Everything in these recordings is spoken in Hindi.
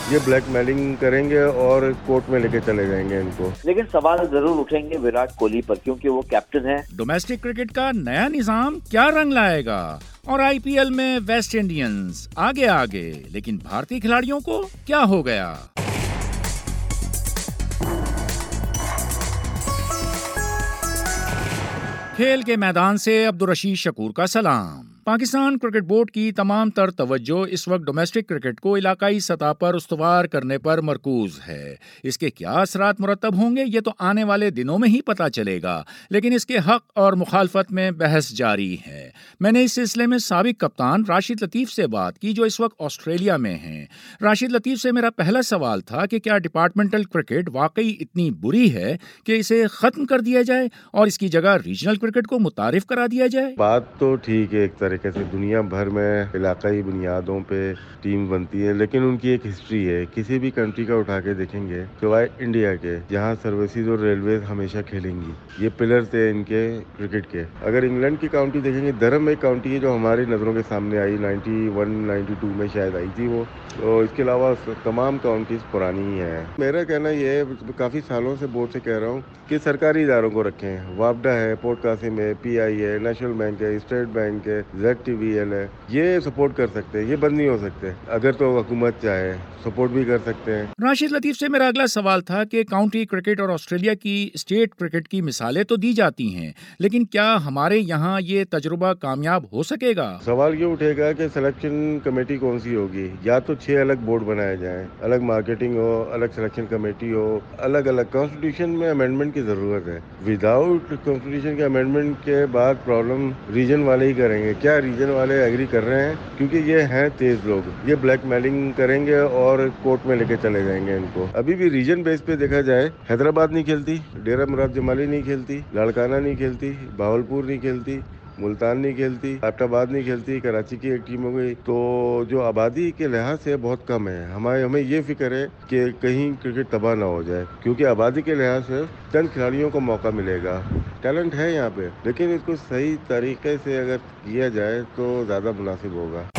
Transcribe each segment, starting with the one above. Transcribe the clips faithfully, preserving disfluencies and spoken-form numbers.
ये ब्लैकमेलिंग करेंगे और कोर्ट में लेके चले जाएंगे इनको। लेकिन सवाल जरूर उठेंगे विराट कोहली पर, क्योंकि वो कैप्टन है। डोमेस्टिक क्रिकेट का नया निजाम क्या रंग लाएगा और आईपीएल में वेस्ट इंडियंस आगे आगे, लेकिन भारतीय खिलाड़ियों को क्या हो गया? खेल के मैदान से अब्दुल रशीद शकूर का सलाम। पाकिस्तान क्रिकेट बोर्ड की तमाम तर तवज्जो इस वक्त डोमेस्टिक क्रिकेट को इलाकाई सतह पर उस्तवार करने पर मरकूज है। इसके क्या असरात मुरतब होंगे ये तो आने वाले दिनों में ही पता चलेगा, लेकिन इसके हक और मुखालफत में बहस जारी है। मैंने इस सिलसिले में साबिक कप्तान राशिद लतीफ से बात की, जो इस वक्त ऑस्ट्रेलिया में हैं। राशिद लतीफ से मेरा पहला सवाल था कि क्या डिपार्टमेंटल क्रिकेट वाकई इतनी बुरी है कि इसे खत्म कर दिया जाए और इसकी जगह रीजनल क्रिकेट को मुतारिफ करा दिया जाए? बात तो ठीक है, एक तरह कैसे दुनिया भर में इलाकाई बुनियादों पे टीम बनती है, लेकिन उनकी एक हिस्ट्री है। किसी भी कंट्री का उठा के देखेंगे सिवाय इंडिया के, जहाँ सर्विसेज और रेलवे हमेशा खेलेंगी। ये पिलर थे इनके क्रिकेट के। अगर इंग्लैंड की काउंटी देखेंगे, धर्म एक काउंटी है जो हमारी नजरों के सामने आई, नाइन्टी वन नाइन्टी टू में शायद आई थी वो। तो इसके अलावा तमाम काउंटीज पुरानी ही है। मेरा कहना ये है, काफी सालों से बोर्ड से कह रहा हूँ कि सरकारी इदारों को रखें। वापडा है, पोर्ट कासिम है, पी आई है, नेशनल बैंक है, स्टेट बैंक है, जेड टी वी एल है, ये सपोर्ट कर सकते हैं। ये बंद नहीं हो सकते। अगर तो हुकूमत चाहे सपोर्ट भी कर सकते हैं। राशिद लतीफ से मेरा अगला सवाल था कि काउंटी क्रिकेट और ऑस्ट्रेलिया की स्टेट क्रिकेट की मिसालें तो दी जाती हैं, लेकिन क्या हमारे यहाँ ये तजुर्बा कामयाब हो सकेगा? सवाल ये उठेगा कि सिलेक्शन कमेटी कौन सी होगी। या तो छह अलग बोर्ड बनाए जाएं, अलग मार्केटिंग हो, अलग सिलेक्शन कमेटी हो, अलग अलग। कॉन्स्टिट्यूशन में अमेंडमेंट की जरूरत है। विदाउट कॉन्स्टिट्यूशन के अमेंडमेंट के बाद प्रॉब्लम रीजन वाले ही करेंगे। क्या रीजन वाले एग्री कर रहे हैं? क्योंकि ये हैं तेज लोग, ये ब्लैकमेलिंग करेंगे और कोर्ट में लेके चले जाएंगे इनको। अभी भी रीजन बेस पे देखा जाए, हैदराबाद नहीं खेलती, डेरा मुराद जमाली नहीं खेलती, लाड़काना नहीं खेलती, भावलपुर नहीं खेलती, मुल्तान नहीं खेलती, एबटाबाद नहीं खेलती, कराची की एक टीम हो गई। तो जो आबादी के लिहाज से बहुत कम है। हमारे हमें ये फिक्र है कि कहीं क्रिकेट तबाह ना हो जाए, क्योंकि आबादी के लिहाज से चंद खिलाड़ियों को मौका मिलेगा। टैलेंट है यहाँ पे, लेकिन इसको सही तरीके से अगर किया जाए तो ज्यादा मुनासिब होगा।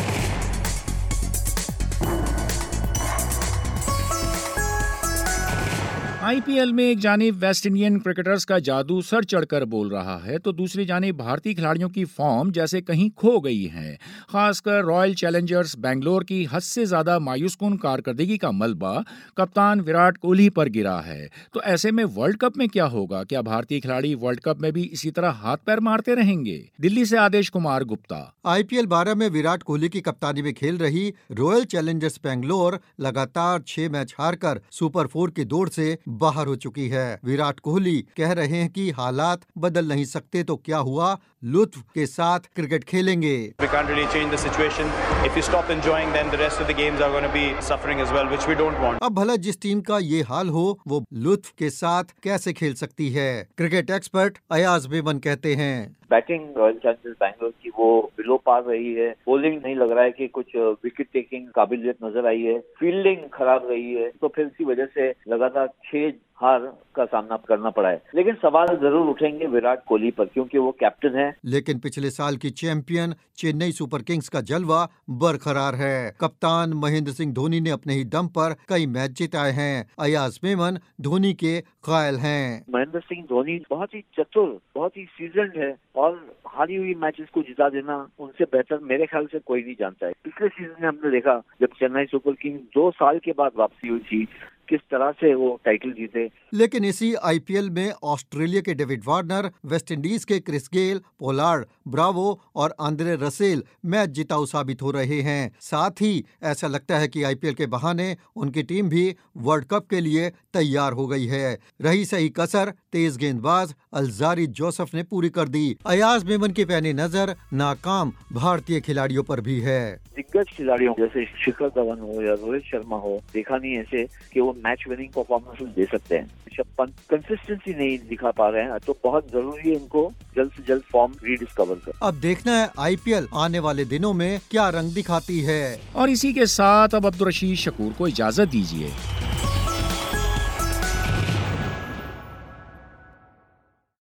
आईपीएल में एक जानिब वेस्ट इंडियन क्रिकेटर्स का जादू सर चढ़कर बोल रहा है, तो दूसरी जानिब भारतीय खिलाड़ियों की फॉर्म जैसे कहीं खो गई है। खासकर रॉयल चैलेंजर्स बेंगलोर की हद से ज्यादा मायूसकुन कारकर्दगी का मलबा कप्तान विराट कोहली पर गिरा है। तो ऐसे में वर्ल्ड कप में क्या होगा? क्या भारतीय खिलाड़ी वर्ल्ड कप में भी इसी तरह हाथ पैर मारते रहेंगे? दिल्ली से आदेश कुमार गुप्ता। आईपीएल बारह में विराट कोहली की कप्तानी में खेल रही रॉयल चैलेंजर्स बेंगलोर लगातार छह मैच हारकर सुपर फोर की दौड़ से बाहर हो चुकी है। विराट कोहली कह रहे हैं कि हालात बदल नहीं सकते तो क्या हुआ, लुत्फ के साथ क्रिकेट खेलेंगे। We can't really change the situation. If we stop enjoying, then the rest of the games are going to be suffering as well, which we don't want. अब भला जिस टीम का ये हाल हो, वो लुत्फ के साथ कैसे खेल सकती है? क्रिकेट एक्सपर्ट अयाज मेमन कहते हैं। बैटिंग रॉयल चैलेंजर्स बैंगलोर की वो बिलो पार रही है। बॉलिंग नहीं लग रहा है कि कुछ विकेट टेकिंग काबिलियत नजर आई है। फील्डिंग खराब रही है, तो फिर इसी वजह से लगातार छह हार का सामना करना पड़ा है। लेकिन सवाल जरूर उठेंगे विराट कोहली पर, क्योंकि वो कैप्टन है। लेकिन पिछले साल की चैंपियन चेन्नई सुपर किंग्स का जलवा बरकरार है। कप्तान महेंद्र सिंह धोनी ने अपने ही दम पर कई मैच जिताए हैं। अयाज मेमन धोनी के कायल हैं। महेंद्र सिंह धोनी बहुत ही चतुर, बहुत ही सीजन्ड है और हारी हुई मैचेस को जिता देना उनसे बेहतर मेरे ख्याल से कोई नहीं जानता है। पिछले सीजन में हमने देखा जब चेन्नई सुपर किंग्स दो साल के बाद वापसी हुई थी, किस तरह से वो टाइटल जीते। लेकिन इसी आईपीएल में ऑस्ट्रेलिया के डेविड वार्नर, वेस्ट इंडीज के क्रिस गेल, पोलार्ड, ब्रावो और आंद्रे रसेल मैच जिताऊ साबित हो रहे हैं। साथ ही ऐसा लगता है कि आईपीएल के बहाने उनकी टीम भी वर्ल्ड कप के लिए तैयार हो गई है। रही सही कसर तेज गेंदबाज अलजारी जोसेफ ने पूरी कर दी। अयाज मेमन की पैनी नजर नाकाम भारतीय खिलाड़ियों पर भी है। दिग्गज खिलाड़ियों जैसे शिखर धवन हो या रोहित शर्मा हो, देखा नहीं ऐसे कि वो मैच विनिंग परफॉर्मेंस दे सकते हैं। ऋषभ पंत कंसिस्टेंसी नहीं दिखा पा रहे हैं, तो बहुत जरूरी है इनको जल्द से जल्द फॉर्म रीडिस्कवर कर। अब देखना है आईपीएल आने वाले दिनों में क्या रंग दिखाती है। और इसी के साथ अब अब्दुल रशीद शकूर को इजाजत दीजिए।